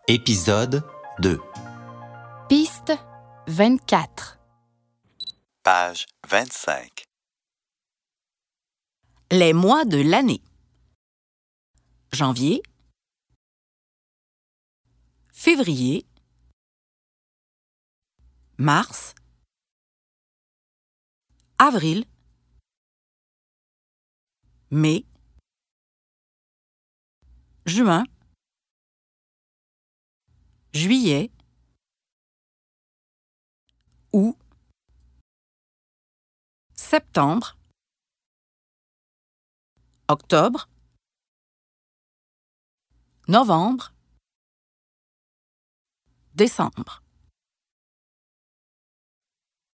Épisode 2. Piste 24. Page 25. Les mois de l'année. Janvier, février, mars, avril, mai, juin, juillet, août, septembre, octobre, novembre, décembre.